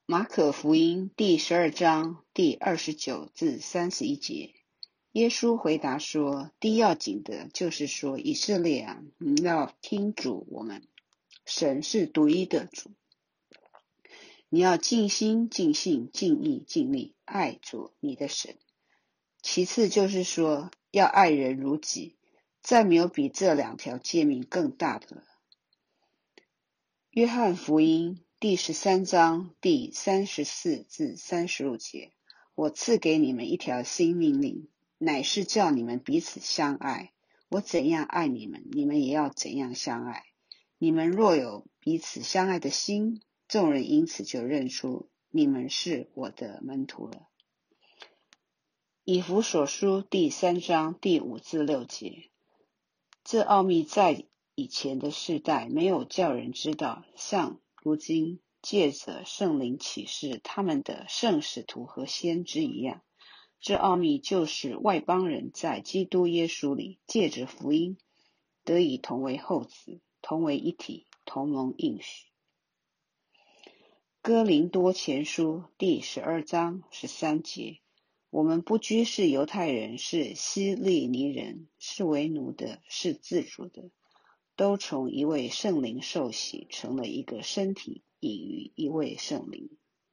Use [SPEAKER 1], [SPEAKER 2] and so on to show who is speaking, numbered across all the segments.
[SPEAKER 1] 马可福音第12章第29至31节，耶稣回答说：第一要紧的就是说，以色列啊，你要听主我们，神是独一的主，你要尽心、尽性、尽意、尽力爱主你的神。其次就是说，要爱人如己，再没有比这2条诫命更大的了。约翰福音第13章第34至35节，我赐给你们一条新命令，乃是叫你们彼此相爱。我怎样爱你们，你们也要怎样相爱。你们若有彼此相爱的心，众人因此就认出你们是我的门徒了。以弗所书第3章第5至6节，这奥秘在以前的世代没有叫人知道，像如今借着圣灵启示他们的圣使徒和先知一样。这奥秘就是外邦人在基督耶稣里借着福音得以同为后子，同为一体，同蒙应许。哥林多前书第12章13节，我们不拘是犹太人，是希利尼人，是为奴的，是自主的，都从一位圣灵受洗，成了一个身体，隐于一位圣灵。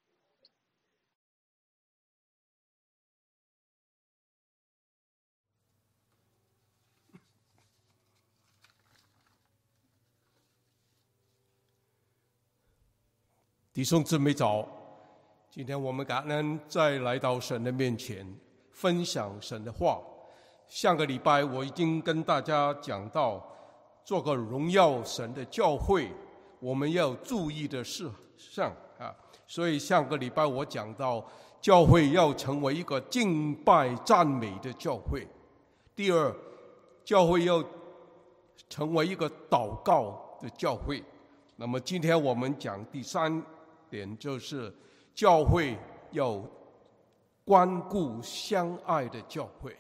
[SPEAKER 2] 弟兄姊妹早，今天我们感恩再来到神的面前分享神的话。上个礼拜我已经跟大家讲到，做个荣耀神的教会我们要注意的事项啊。所以上个礼拜我讲到，教会要成为一个敬拜赞美的教会。第二，教会要成为一个祷告的教会。那么今天我们讲第3点，就是教会要关顾相爱的教会。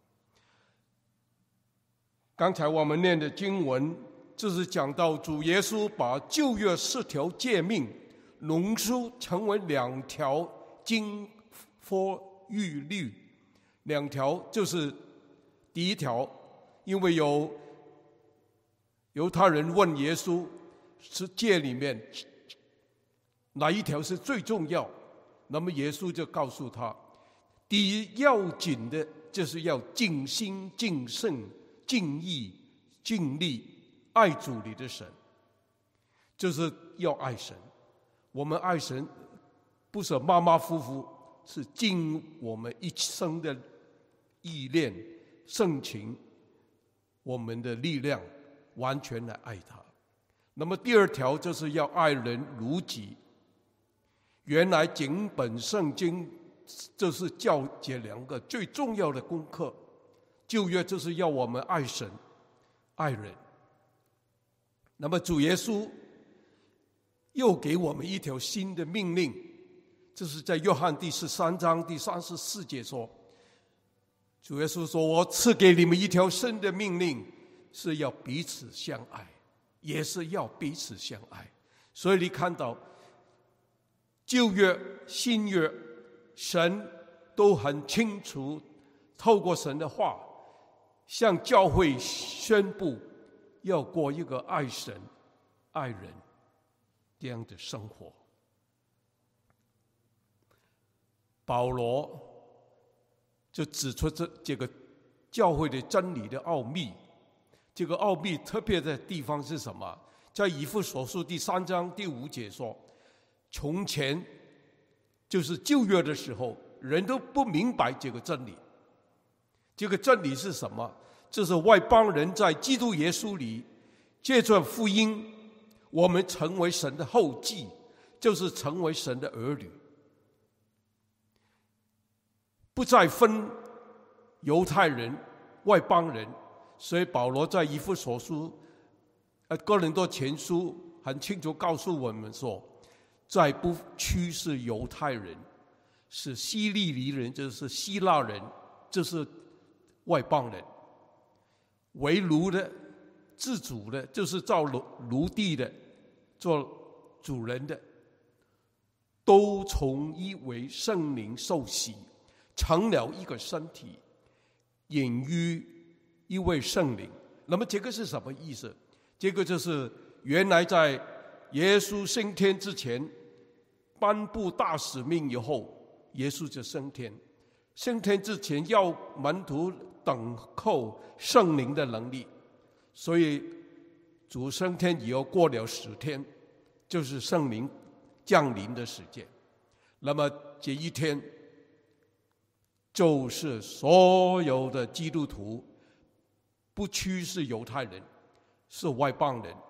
[SPEAKER 2] 刚才我们念的经文，就是讲到主耶稣把旧约10条诫命浓缩成为2条经科律律。2条就是第一条，因为有犹太人问耶稣，10诫里面哪一条是最重要？那么耶稣就告诉他，第一要紧的就是要尽心、尽性、尽意、尽力爱主你的神，就是要爱神。我们爱神不是马马虎虎，是尽我们一生的意念、盛情、我们的力量，完全来爱他。那么第2条就是要爱人如己。原来整本圣经就是教这2个最重要的功课。旧约就是要我们爱神、爱人。那么主耶稣又给我们一条新的命令，这是在约翰第13章第34节说，主耶稣说，我赐给你们一条新的命令，是要彼此相爱，也是要彼此相爱。所以你看到旧约、新约，神都很清楚透过神的话向教会宣布，要过一个爱神、爱人这样的生活。保罗就指出这个教会的真理的奥秘。这个奥秘特别的地方是什么？在以弗所书第3章第5节说，从前就是旧约的时候，人都不明白这个真理。这个真理是什么？这是外邦人在基督耶稣里借着福音，我们成为神的后继，就是成为神的儿女，不再分犹太人、外邦人。所以保罗在以弗所书、哥林多前书很清楚告诉我们说，再不区是犹太人，是希利尼人，就是希腊人，就是外邦人，为奴的、自主的，就是造奴隶的、做主人的， 都从一位圣灵受洗，成了一个身体，隐于一位圣灵。那么这个是什么意思？这个就是原来在耶稣升天之前，颁布大使命以后，耶稣就升天。升天之前要门徒等候圣灵的能力，所以主升天以后过了10天，就是圣灵降临的时间。那么这一天，就是所有的基督徒，不拘是犹太人，是外邦人，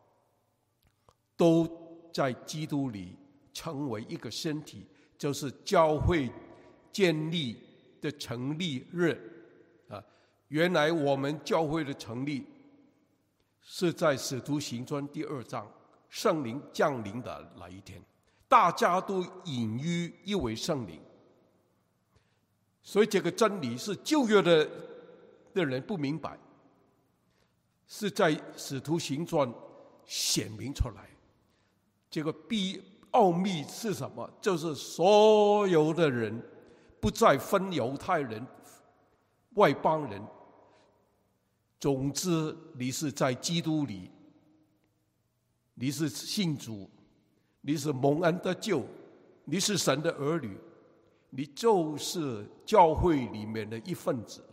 [SPEAKER 2] 都在基督里成为一个身体，就是教会建立的成立日啊。原来我们教会的成立是在使徒行传第2章，圣灵降临的那一天，大家都隐于一位圣灵。所以这个真理是旧约的人不明白，是在使徒行传显明出来。这个奥秘是什么？就是所有的人不再分犹太人、外邦人，总之你是在基督里，你是信主，你是蒙恩得救，你是神的儿女，你就是教会里面的一份子。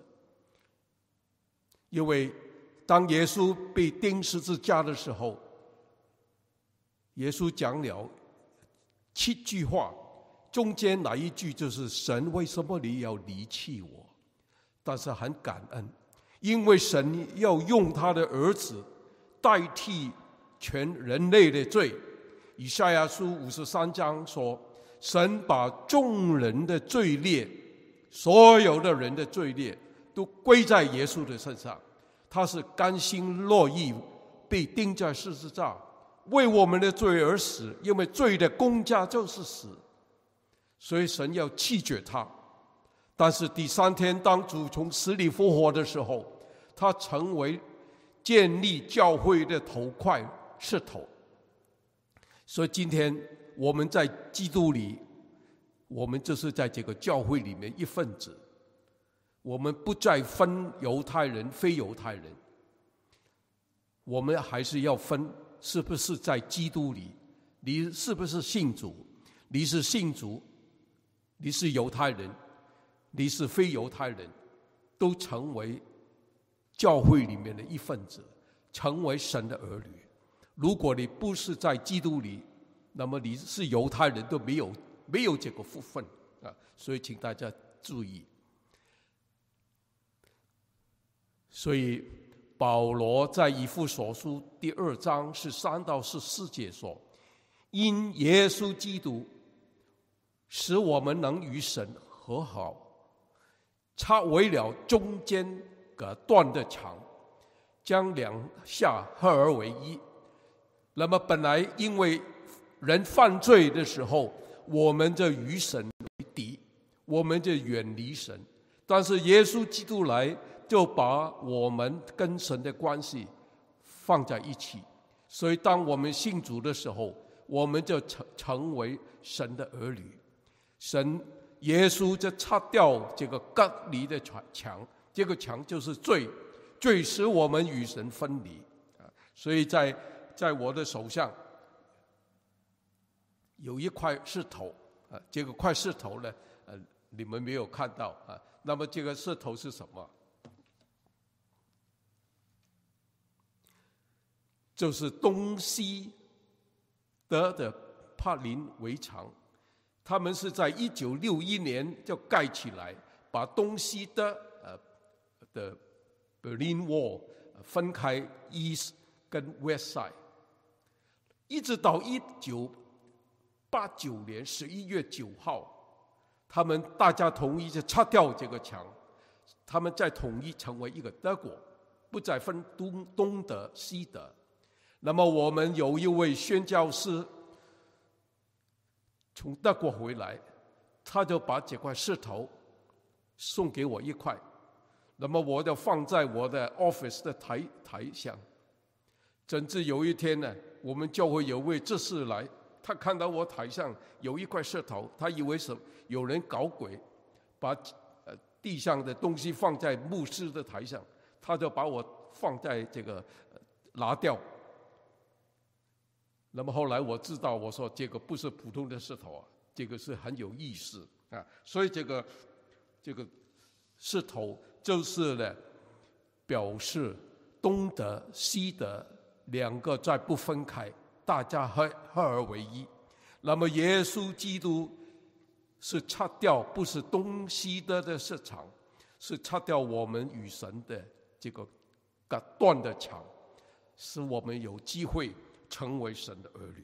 [SPEAKER 2] 因为当耶稣被钉十字架的时候，耶稣讲了7句话，中间哪一句就是神为什么你要离弃我？但是很感恩，因为神要用他的儿子代替全人类的罪。以赛亚书53章说，神把众人的罪孽，所有的人的罪孽都归在耶稣的身上，他是甘心乐意被钉在十字架，为我们的罪而死，因为罪的工价就是死，所以神要弃绝他。但是第3天当主从死里复活的时候，他成为建立教会的头块石头。所以今天我们在基督里，我们就是在这个教会里面一份子，我们不再分犹太人非犹太人，我们还是要分是不是在基督里，你是不是信主，你是信主，你是犹太人，你是非犹太人，都成为教会里面的一份子，成为神的儿女。如果你不是在基督里，那么你是犹太人都没有这个福分啊！所以请大家注意。所以保罗在以弗所书第2章13到14节说：因耶稣基督使我们能与神和好，拆为了中间隔断的墙，将两下合而为一。那么本来因为人犯罪的时候，我们就与神为敌，我们就远离神。但是耶稣基督来，就把我们跟神的关系放在一起。所以当我们信主的时候，我们就成为神的儿女。神耶稣就拆掉这个隔离的墙，这个墙就是罪，罪使我们与神分离。所以在我的手上有一块石头，这个块石头呢，你们没有看到啊。那么这个石头是什么？就是东西德的柏林围墙，他们是在1961年就盖起来，把东西德的 Berlin Wall 分开 East 跟 West Side， 一直到1989年11月9号，他们大家同意就拆掉这个墙，他们再统一成为一个德国，不再分东德西德。那么我们有一位宣教师从德国回来，他就把这块石头送给我一块，那么我就放在我的 office 的台上。甚至有一天呢，我们教会有位执事来他看到我台上有一块石头，他以为是有人搞鬼，把地上的东西放在牧师的台上，他就把我放在这个拿掉。那么后来我知道，我说这个不是普通的石头啊，这个是很有意思啊。所以这个石头就是呢，表示东德西德两个再不分开，大家合而为一。那么耶稣基督是拆掉不是东西德的市场，是拆掉我们与神的这个隔断的墙，使我们有机会成为神的儿女。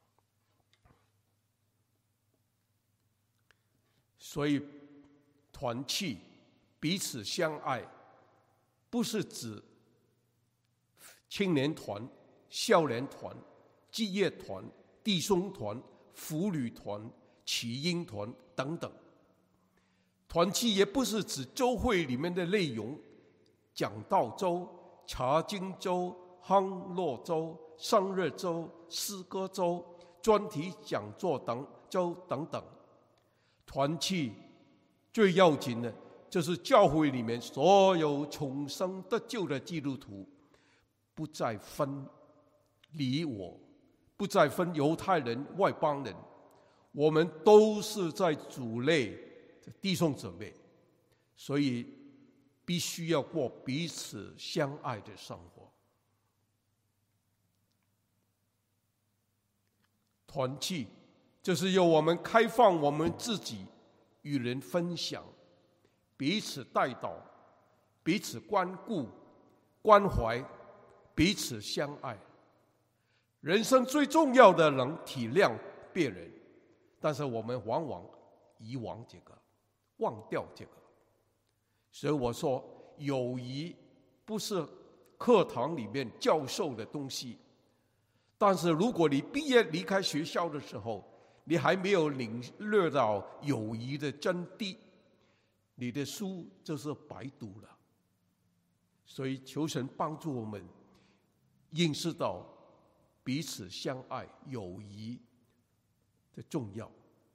[SPEAKER 2] 所以团契彼此相爱，不是指青年团、少年团、职业团、弟兄团、妇女团、起因团等等。团契也不是指周会里面的内容，讲道周、查经周、康乐周、生日周、诗歌周、专题讲座等等。团契最要紧的就是教会里面所有重生得救的基督徒，不再分你我，不再分犹太人外邦人，我们都是在主内的弟兄姊妹，所以必须要过彼此相爱的生活。团契就是由我们开放我们自己，与人分享，彼此带祷，彼此关顾关怀，彼此相爱。人生最重要的能体谅别人，但是我们往往遗忘这个，忘掉这个。所以我说，友谊不是课堂里面教授的东西，但是如果你毕业离开学校的时候，你还没有领略到友谊的真谛，你的书就是白读了。所以求神帮助我们认识到彼此相爱、友谊的重要。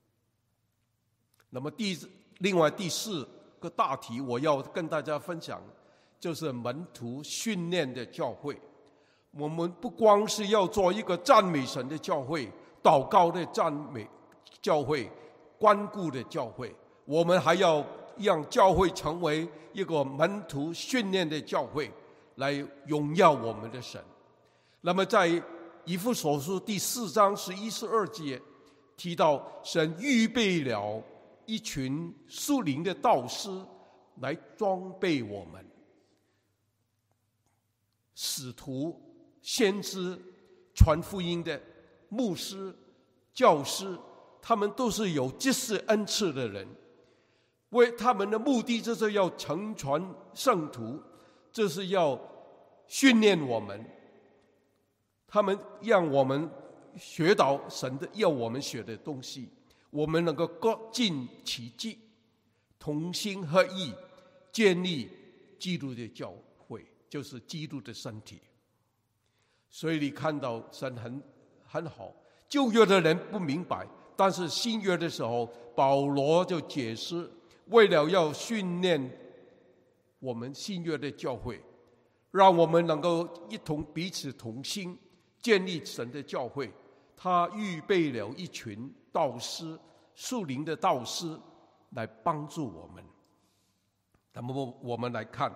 [SPEAKER 2] 那么另外第四个大题，我要跟大家分享，就是门徒训练的教会。我们不光是要做一个赞美神的教会、祷告的赞美教会、关顾的教会，我们还要让教会成为一个门徒训练的教会，来荣耀我们的神。那么在以弗所书第4章11、12节提到，神预备了一群属灵的导师来装备我们，使徒、先知、传福音的牧师、教师，他们都是有知识恩赐的人，为他们的目的就是要成全圣徒，就是要训练我们，他们让我们学到神的要我们学的东西，我们能够各尽其职，同心合意，建立基督的教会，就是基督的身体。所以你看到神很好，旧约的人不明白，但是新约的时候，保罗就解释，为了要训练我们新约的教会，让我们能够一同彼此同心，建立神的教会，他预备了一群导师，属灵的导师来帮助我们。那么我们来看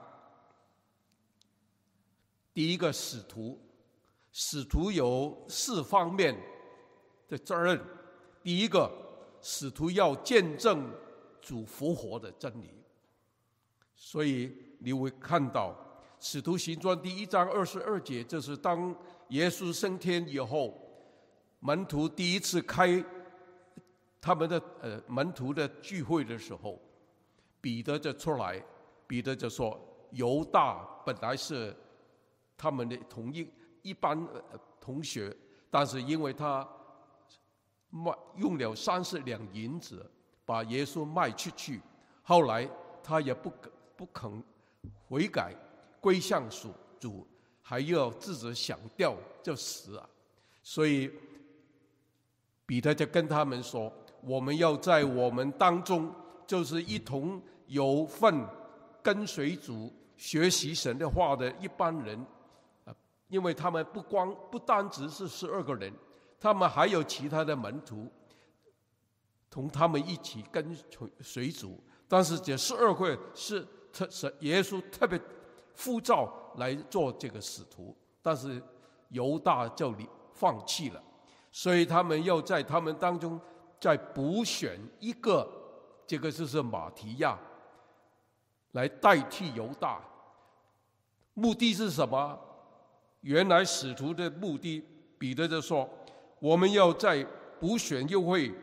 [SPEAKER 2] 第一个使徒。使徒有4方面的责任。第一个，使徒要见证主复活的真理。所以你会看到使徒行传第1章22节，就是当耶稣升天以后，门徒第一次开他们的门徒的聚会的时候，彼得就出来，彼得就说，犹大本来是他们的一般同学，但是因为他用了30两银子把耶稣卖出去，后来他也不肯悔改归向主，还要自己想掉就死了。所以彼得就跟他们说，我们要在我们当中，就是一同有份跟随主学习神的话的一般人，因为他们不单只是12个人，他们还有其他的门徒同他们一起跟随主，但是这12个是耶稣特别呼召来做这个使徒，但是犹大就放弃了，所以他们要在他们当中再补选一个，这个就是马提亚来代替犹大。目的是什么？原来使徒的目的，彼得就说，我们要在补选又会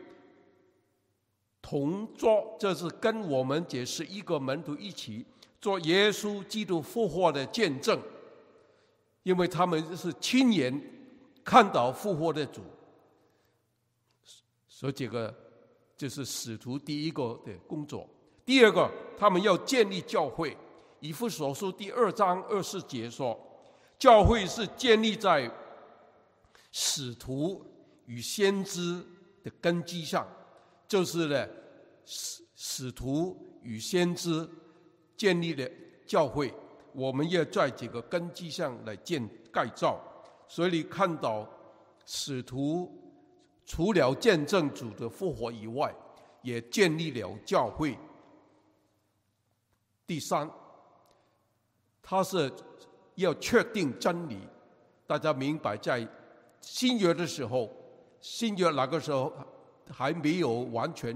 [SPEAKER 2] 同做，这是跟我们这11个门徒一起做耶稣基督复活的见证，因为他们是亲眼看到复活的主，所以这个就是使徒第一个的工作。第二个，他们要建立教会。以弗所书第2章24节说，教会是建立在使徒与先知的根基上，就是呢，使徒与先知建立的教会，我们要在这个根基上来盖造。所以你看到使徒除了见证主的复活以外，也建立了教会。第三，他是要确定真理。大家明白，在新约的时候，新约那个时候还没有完全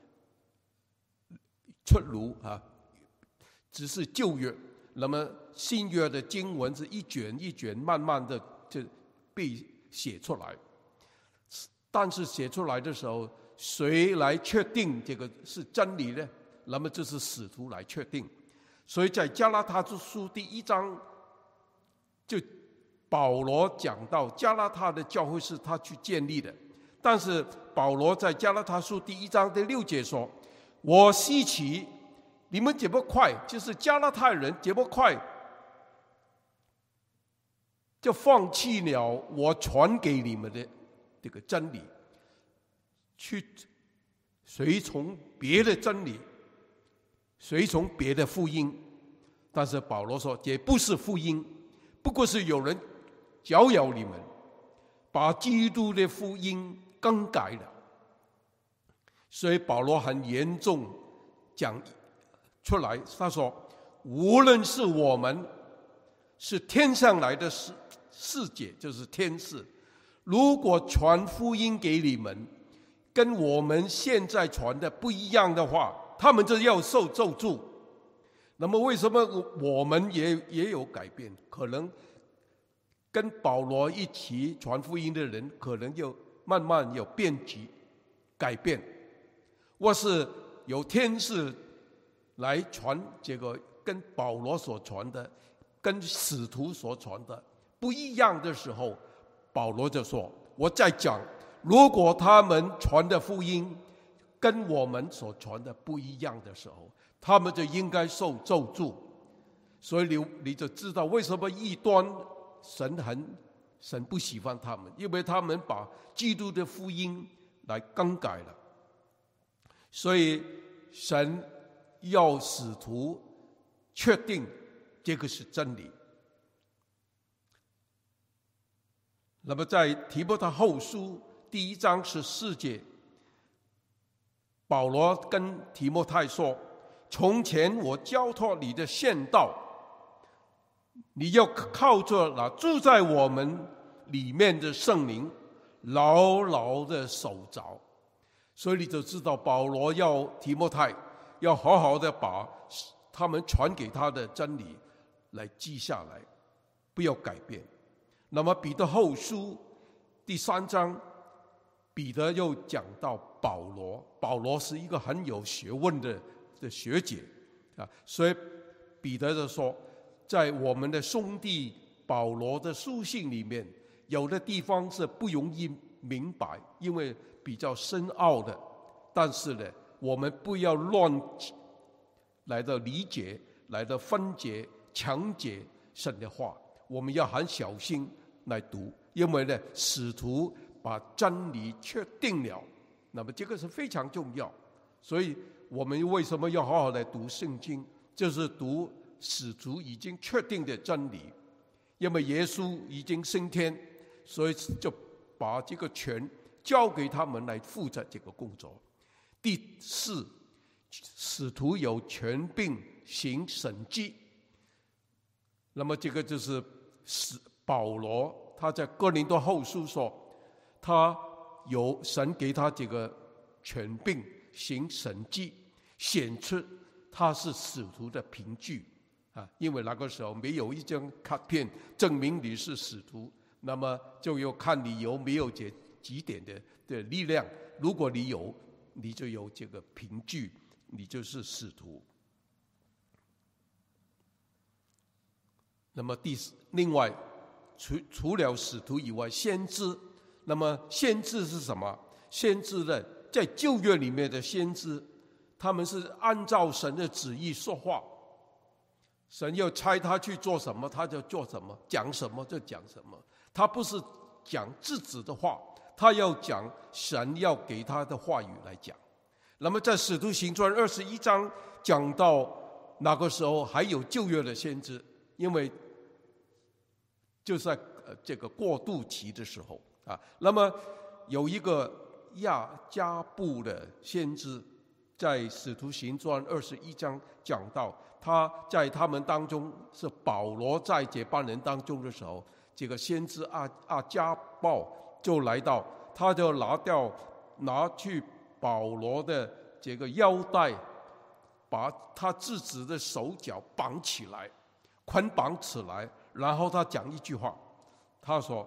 [SPEAKER 2] 出炉啊，只是旧约。那么新约的经文是一卷一卷慢慢的就被写出来，但是写出来的时候，谁来确定这个是真理呢？那么就是使徒来确定。所以在加拉太书第1章，就保罗讲到加拉太的教会是他去建立的，但是保罗在加拉太书第1章第6节说，我希奇你们这么快，就是加拉太人这么快就放弃了我传给你们的这个真理，去随从别的真理，随从别的福音。但是保罗说，这不是福音，不过是有人搅扰你们，把基督的福音更改了。所以保罗很严重讲出来，他说，无论是我们是天上来的世界，就是天使，如果传福音给你们跟我们现在传的不一样的话，他们就要受咒诅。那么为什么我们也有改变？可能跟保罗一起传福音的人，可能就慢慢有变局改变，或是有天使来传这个跟保罗所传的跟使徒所传的不一样的时候，保罗就说，我在讲，如果他们传的福音跟我们所传的不一样的时候，他们就应该受咒诅。所以你就知道为什么异端神不喜欢他们，因为他们把基督的福音来更改了。所以神要使徒确定这个是真理。那么在提摩太后书第1章14节，保罗跟提摩太说，从前我交托你的宪道，你要靠着那住在我们里面的圣灵牢牢的守着。所以你就知道保罗要提摩太要好好的把他们传给他的真理来记下来，不要改变。那么彼得后书第3章，彼得又讲到保罗是一个很有学问的学姐啊，所以彼得就说，在我们的兄弟保罗的书信里面，有的地方是不容易明白，因为比较深奥的，但是呢，我们不要乱来的理解，来的分解强解神的话，我们要很小心来读，因为呢，使徒把真理确定了，那么这个是非常重要。所以我们为什么要好好的读圣经，就是读使徒已经确定的真理。因为耶稣已经升天，所以就把这个权交给他们来负责这个工作。第四，使徒有权柄行神迹。那么这个就是保罗他在哥林多后书说，他有神给他这个权柄行神迹，显出他是使徒的凭据。因为那个时候没有一张卡片证明你是使徒，那么就要看你有没有这几点的力量。如果你有，你就有这个凭据，你就是使徒。那么另外，除了使徒以外，先知。那么先知是什么？先知的在旧约里面的先知，他们是按照神的旨意说话。神要差他去做什么，他就做什么；讲什么就讲什么。他不是讲自己的话，他要讲神要给他的话语来讲。那么在使徒行传21章讲到那个时候还有旧约的先知，因为就是在这个过渡期的时候那么有一个亚加布的先知，在使徒行传21章讲到，他在他们当中是保罗在这班人当中的时候，这个先知阿加鲍就来到，他就拿去保罗的这个腰带，把他自己的手脚绑起来，捆绑起来，然后他讲一句话，他说：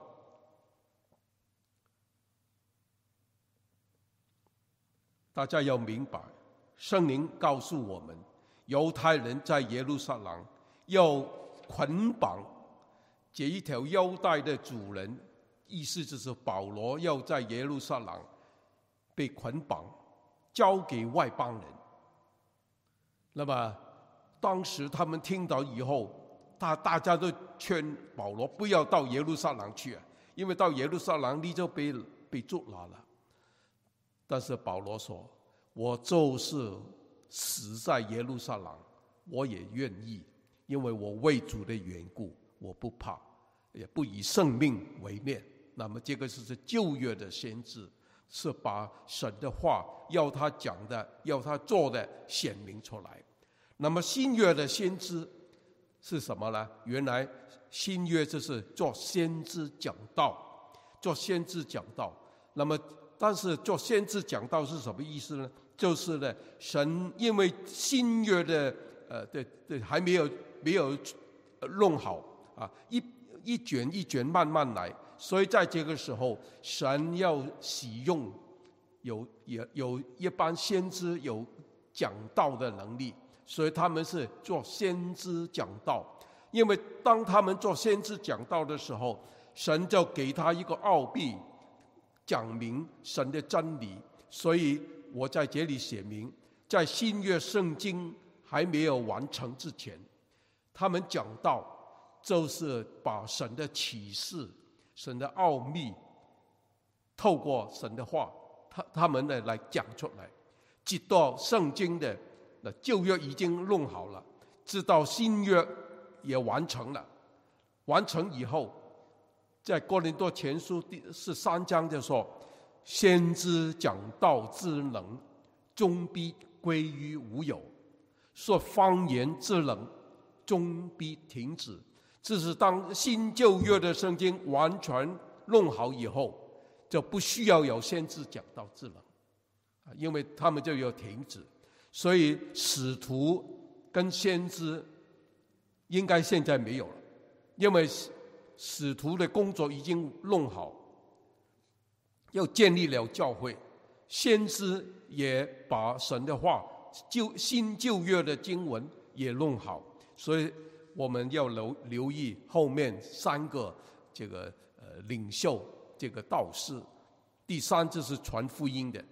[SPEAKER 2] 大家要明白，圣灵告诉我们，犹太人在耶路撒冷要捆绑这一条腰带的主人，意思就是保罗要在耶路撒冷被捆绑，交给外邦人。那么当时他们听到以后，大家都劝保罗不要到耶路撒冷去因为到耶路撒冷你就被捉拿了。但是保罗说：我就是死在耶路撒冷，我也愿意，因为我为主的缘故，我不怕，也不以生命为念。那么这个是旧约的先知，是把神的话要他讲的，要他做的显明出来。那么新约的先知是什么呢？原来新约就是做先知讲道，做先知讲道。那么但是做先知讲道是什么意思呢？就是呢，神因为新约的还没有弄好一卷一卷慢慢来，所以在这个时候，神要使用有一般先知有讲道的能力，所以他们是做先知讲道。因为当他们做先知讲道的时候，神就给他一个奥秘，讲明神的真理。所以我在这里写明，在新约圣经还没有完成之前，他们讲道就是把神的启示、神的奥秘透过神的话，他们呢来讲出来。直到圣经的旧约已经弄好了，直到新约也完成了。完成以后，在哥林多前书第13章就说：先知讲道之能，终必归于无有；说方言之能，终必停止。这是当新旧约的圣经完全弄好以后，就不需要有先知讲道之能，因为他们就要停止。所以使徒跟先知应该现在没有了，因为使徒的工作已经弄好，又建立了教会。先知也把神的话新旧约的经文也弄好，所以我们要留意后面3个这个领袖，这个道士。第3就是传福音的，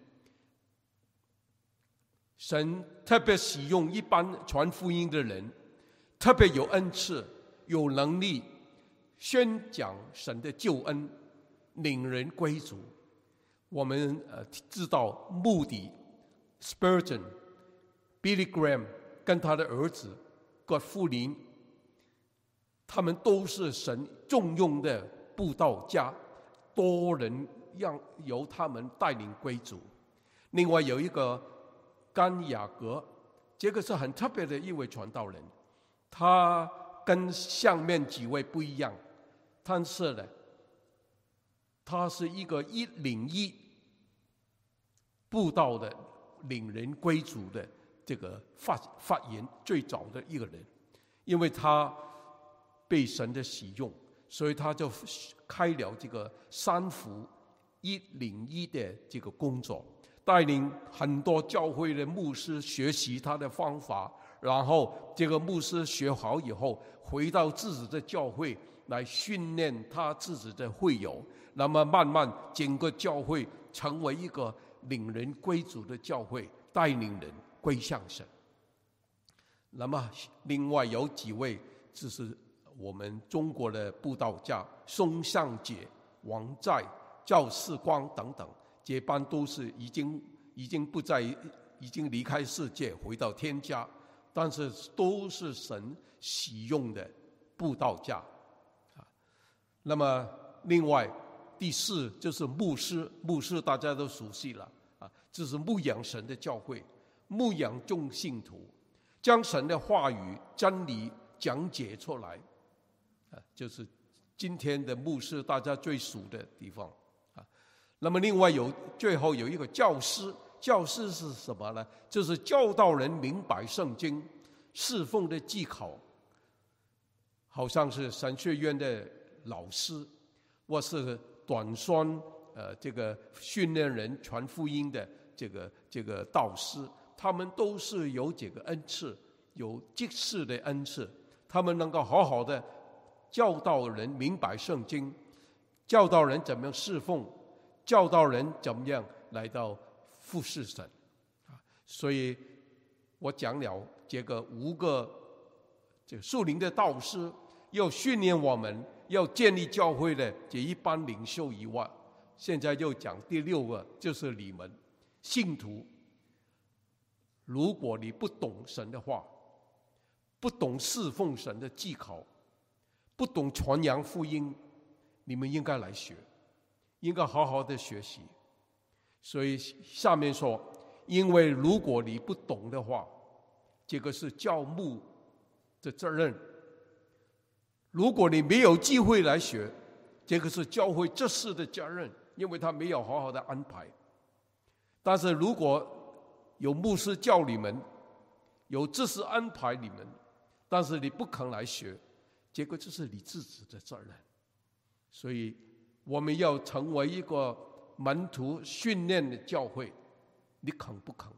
[SPEAKER 2] 神特别使用一般传福音的人，特别有恩赐、有能力宣讲神的救恩， 领人归主。我们知道穆迪、Spurgeon、Billy Graham 跟他的儿子葛福林，他们都是神重用的布道家，多人由他们带领归主。另外有一个甘雅格，这个是很特别的一位传道人，他跟上面几位不一样，但是呢，他是一个101布道的领人归主的这个发言最早的一个人，因为他被神的使用，所以他就开了这个三福101的这个工作，带领很多教会的牧师学习他的方法，然后这个牧师学好以后，回到自己的教会来训练他自己的会友，那么慢慢整个教会成为一个领人归主的教会，带领人归向神。那么另外有几位就是我们中国的布道家，宋相杰、王在、赵世光等等，这班都是已经不在，已经离开世界，回到天家，但是都是神使用的布道家。那么另外第4就是牧师大家都熟悉了啊，这是牧养神的教会，牧养众信徒，将神的话语真理讲解出来啊，就是今天的牧师大家最熟的地方啊。那么另外最后有一个教师是什么呢？就是教导人明白圣经，侍奉的技巧，好像是神学院的老师，或是短宣这个训练人传福音的这个导师，他们都是有这个恩赐，有即时的恩赐，他们能够好好的教导人明白圣经，教导人怎么样侍奉，教导人怎么样来到服侍神。所以我讲了这个5个这个属灵的导师，要训练我们，要建立教会的这一班领袖以外，现在又讲第6个，就是你们信徒。如果你不懂神的话，不懂侍奉神的技巧，不懂传扬福音，你们应该来学，应该好好的学习。所以下面说，因为如果你不懂的话，这个是教牧的责任。如果你没有机会来学，这个是教会执事的责任，因为他没有好好的安排。但是如果有牧师教你们，有执事安排你们，但是你不肯来学，这个就是你自己的责任。所以我们要成为一个门徒训练的教会，你肯不肯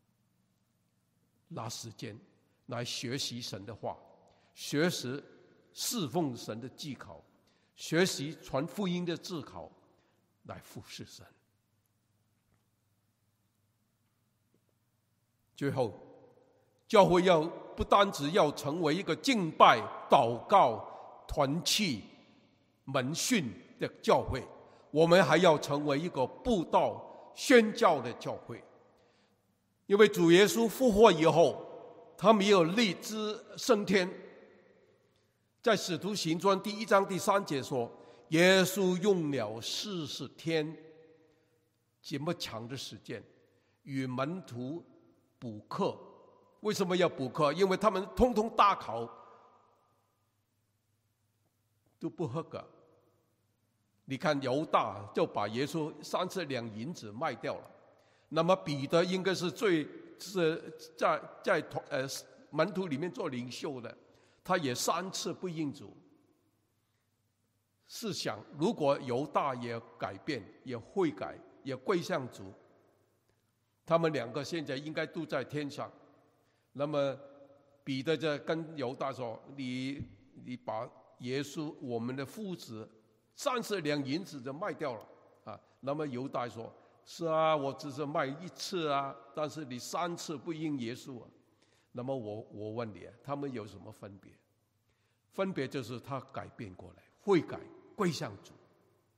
[SPEAKER 2] 拿时间来学习神的话，学习侍奉神的技巧，学习传福音的技巧，来服侍神。最后，教会不单只要成为一个敬拜、祷告、团契、门训的教会，我们还要成为一个布道、宣教的教会。因为主耶稣复活以后，他没有立志升天。在使徒行传第1章第3节说，耶稣用了40天这么长的时间与门徒补课。为什么要补课？因为他们通通大考都不合格。你看犹大就把耶稣30两银子卖掉了，那么彼得应该是在门徒里面做领袖的，他也3次不应主。试想，如果犹大也改变，也悔改，也归向主，他们2个现在应该都在天上。那么彼得就跟犹大说，你把耶稣我们的父子30两银子就卖掉了啊。那么犹大说，是啊，我只是卖1次啊，但是你3次不应耶稣啊。那么我问你，他们有什么分别？分别就是他改变过来，悔改归向主，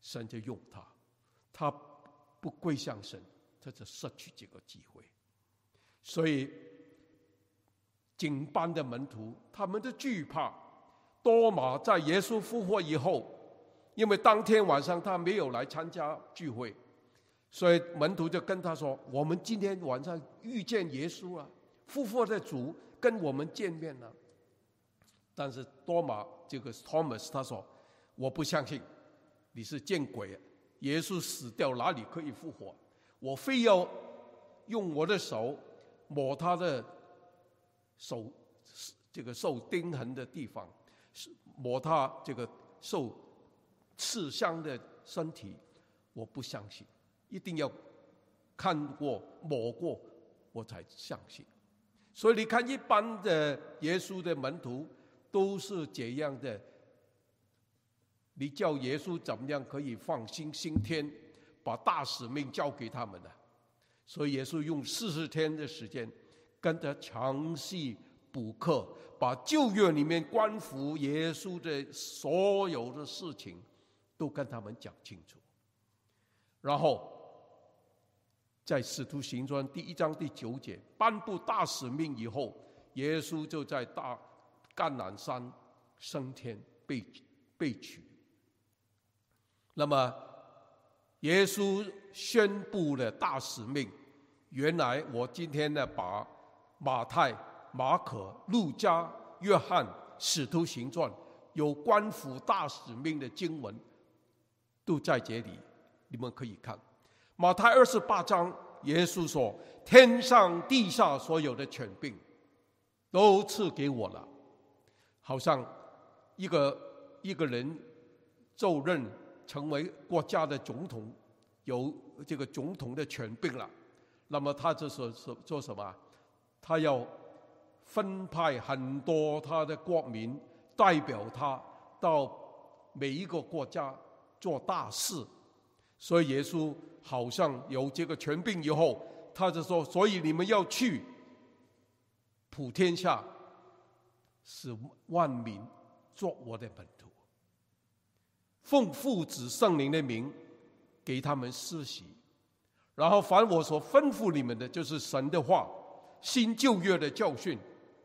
[SPEAKER 2] 神就用他，他不归向神，他就失去这个机会。所以紧班的门徒他们的惧怕，多马在耶稣复活以后，因为当天晚上他没有来参加聚会，所以门徒就跟他说，我们今天晚上遇见耶稣了，复活的主跟我们见面了。但是多马这个 Thomas 他说，我不相信，你是见鬼，耶稣死掉哪里可以复活？我非要用我的手摸他的手，这个受钉痕的地方，摸他这个受刺伤的身体，我不相信，一定要看过摸过我才相信。所以你看一般的耶稣的门徒都是这样的，你叫耶稣怎么样可以放心升天，把大使命交给他们的。所以耶稣用40天的时间跟他详细补课，把旧约里面关乎耶稣的所有的事情都跟他们讲清楚。然后在使徒行传第1章第9节颁布大使命以后，耶稣就在大橄榄山升天被取。那么耶稣宣布了大使命，原来我今天呢把马太、马可、路加、约翰使徒行传有关乎大使命的经文都在这里，你们可以看。马太28章，耶稣说，天上地下所有的权柄都赐给我了，好像一个人就任成为国家的总统，有这个总统的权柄了。那么他就做什么？他要分派很多他的国民代表他到每一个国家做大事。所以耶稣好像有这个权柄以后，他就说，所以你们要去普天下，使万民做我的门徒，奉父子圣灵的名给他们施洗，然后凡我所吩咐你们的，就是神的话，新旧约的教训，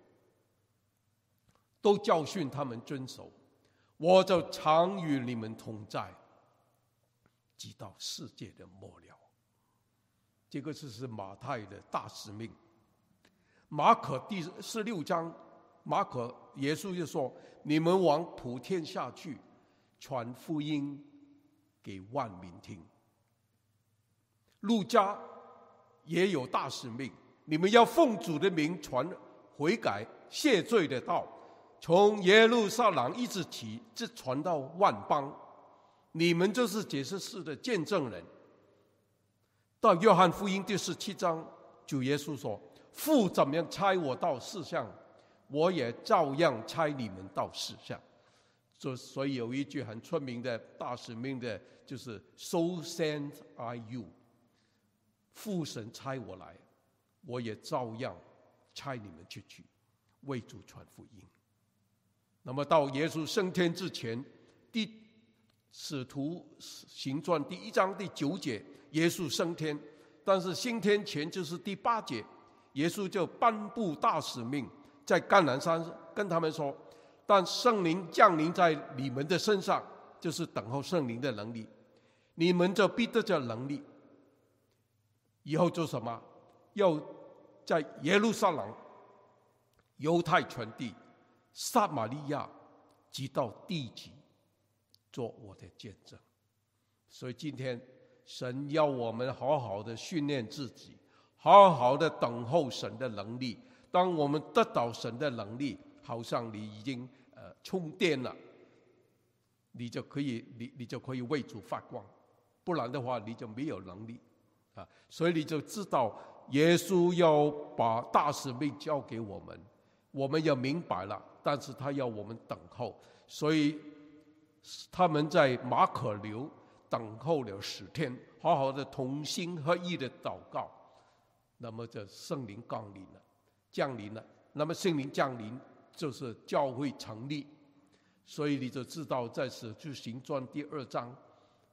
[SPEAKER 2] 都教训他们遵守，我就常与你们同在，直到世界的末了。这个就是马太的大使命。马可第16章，马可耶稣就说，你们往普天下去，传福音给万民听。路加也有大使命，你们要奉主的名传悔改谢罪的道，从耶路撒冷一直起，直传到万邦，你们就是这些事的见证人。到约翰福音第17章，主耶稣说，父怎么样差我到世上，我也照样差你们到世上。所以有一句很出名的大使命的，就是 So send I you， 父神差我来，我也照样差你们出去为主传福音。那么到耶稣升天之前，使徒行传第1章第9节，耶稣升天，但是升天前就是第8节，耶稣就颁布大使命，在橄榄山跟他们说，但圣灵降临在你们的身上，就是等候圣灵的能力，你们就必得这能力，以后做什么？要在耶路撒冷、犹太全地、撒玛利亚直到地极做我的见证。所以今天神要我们好好的训练自己，好好的等候神的能力。当我们得到神的能力，好像你已经充电了，你就可以为主发光，不然的话你就没有能力啊。所以你就知道耶稣要把大使命交给我们，我们要明白了，但是他要我们等候。所以他们在马可楼等候了10天，好好的同心合意的祷告，那么这圣灵降临了。那么圣灵降临就是教会成立，所以你就知道在使徒行传第2章，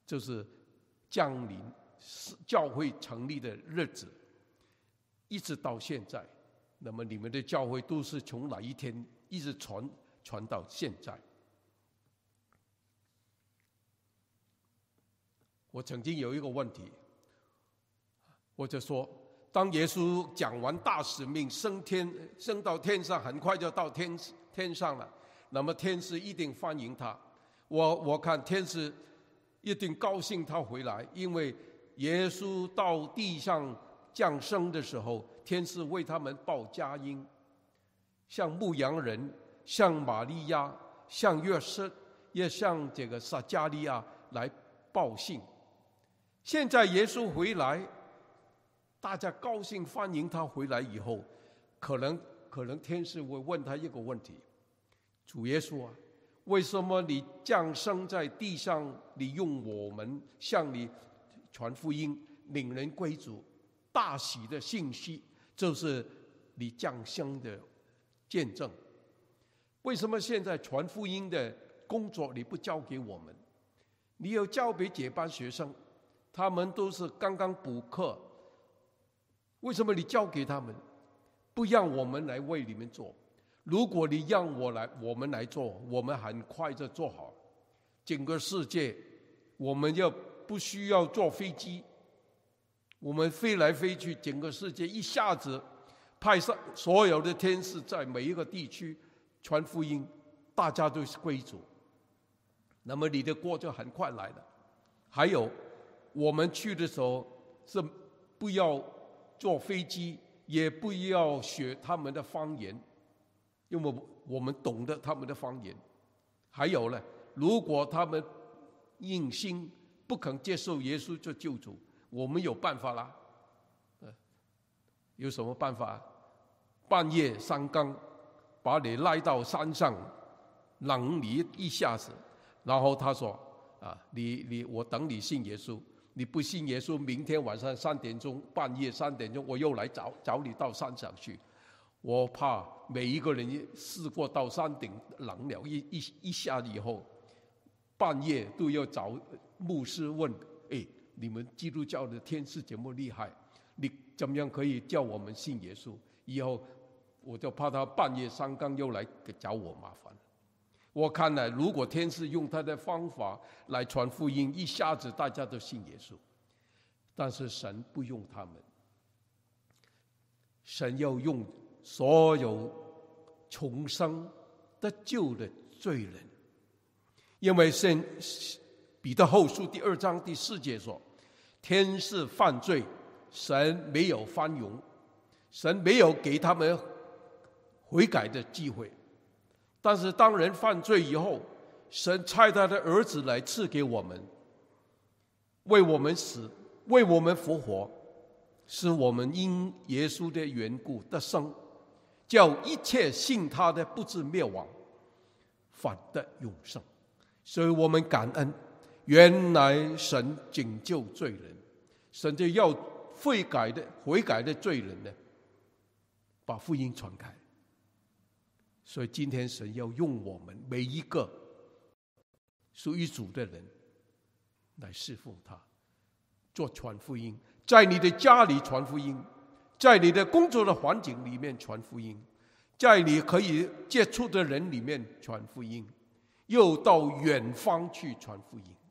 [SPEAKER 2] 就是降临教会成立的日子，一直到现在。那么你们的教会都是从哪一天一直传到现在？我曾经有一个问题，我就说，当耶稣讲完大使命，升到天上，很快就到天上了，那么天使一定欢迎他。我看天使一定高兴他回来，因为耶稣到地上降生的时候，天使为他们报佳音，像牧羊人，像玛利亚，像约瑟，也像这个撒迦利亚来报信。现在耶稣回来，大家高兴欢迎他回来以后，可能天使会问他一个问题：主耶稣啊，为什么你降生在地上，你用我们向你传福音，领人归主，大喜的信息，就是你降生的见证。为什么现在传福音的工作你不交给我们？你要交给这班学生，他们都是刚刚补课，为什么你交给他们，不让我们来为你们做？如果你让我们来做，我们很快就做好。整个世界，我们要不需要坐飞机，我们飞来飞去，整个世界一下子派上所有的天使，在每一个地区传福音，大家都是归主，那么你的国就很快来了。还有，我们去的时候是不要坐飞机，也不要学他们的方言，因为我们懂得他们的方言。还有呢，如果他们硬心不肯接受耶稣做救主，我们有办法啦。有什么办法？半夜三更把你拉到山上，冷你一下子，然后他说我等你信耶稣，你不信耶稣，明天晚上3点钟，半夜3点钟，我又来找你到山上去。我怕每一个人试过到山顶冷了一下以后，半夜都要找牧师问：你们基督教的天使这么厉害，你怎么样可以叫我们信耶稣？以后我就怕他半夜3更又来找我麻烦。我看了，如果天使用他的方法来传福音，一下子大家都信耶稣。但是神不用他们，神要用所有重生得救的罪人。因为彼得后书第2章第4节说，天使犯罪，神没有宽容，神没有给他们悔改的机会。但是当人犯罪以后，神差他的儿子来赐给我们，为我们死，为我们复活，使我们因耶稣的缘故得生，叫一切信他的不至灭亡，反得永生。所以我们感恩，原来神拯救罪人，神就要悔改的罪人呢，把福音传开。所以今天神要用我们每一个属于主的人来侍奉他，做传福音，在你的家里传福音，在你的工作的环境里面传福音，在你可以接触的人里面传福音，又到远方去传福音。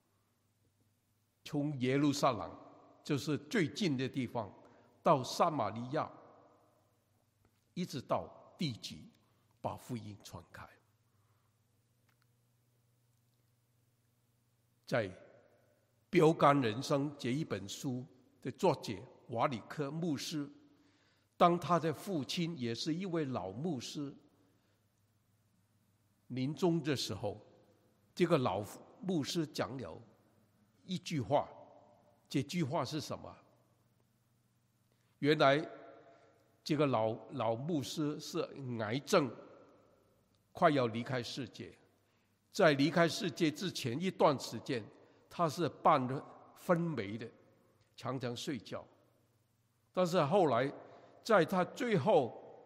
[SPEAKER 2] 从耶路撒冷就是最近的地方，到撒玛利亚，一直到地极，把福音传开。在《标杆人生》这一本书的作者瓦里克牧师，当他的父亲也是一位老牧师临终的时候，这个老牧师讲了一句话，这句话是什么？原来这个老牧师是癌症快要离开世界，在离开世界之前一段时间，他是半昏迷的，常常睡觉。但是后来在他最后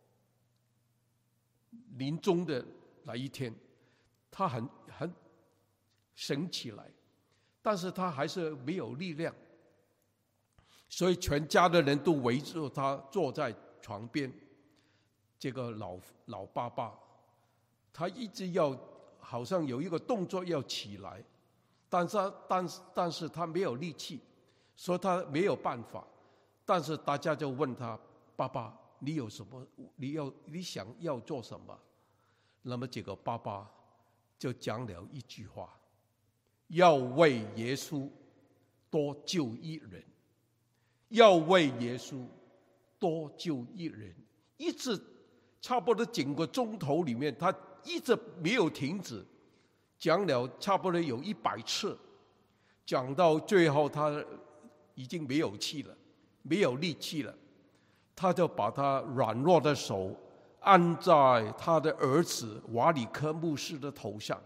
[SPEAKER 2] 临终的那一天，他很醒起来， 但是他还是没有力量，所以全家的人都围住他，坐在床边。这个老爸爸，他一直要好像有一个动作要起来，但是他没有力气，说他没有办法。但是大家就问他：爸爸，你有什么？你想要做什么？那么这个爸爸就讲了一句话：要为耶稣多救一人，要为耶稣多救一人。一直差不多整个钟头里面，他一直没有停止，讲了差不多有100次，讲到最后他已经没有气了，没有力气了，他就把他软弱的手按在他的儿子瓦里科牧师的头上，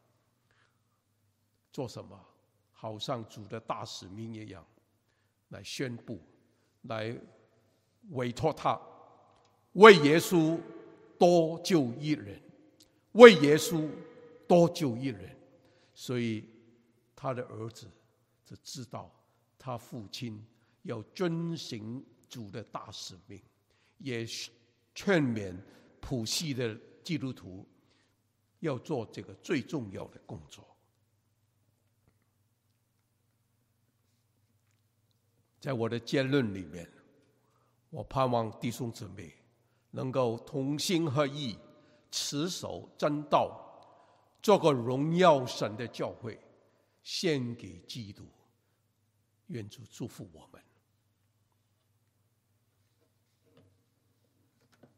[SPEAKER 2] 做什么？好像主的大使命一样，来宣布，来委托他为耶稣多救一人，为耶稣多救一人。所以他的儿子就知道他父亲要遵行主的大使命，也劝勉普系的基督徒要做这个最重要的工作。在我的结论里面，我盼望弟兄姊妹能够同心合意，持守真道，做个荣耀神的教会，献给基督。愿主祝福我们。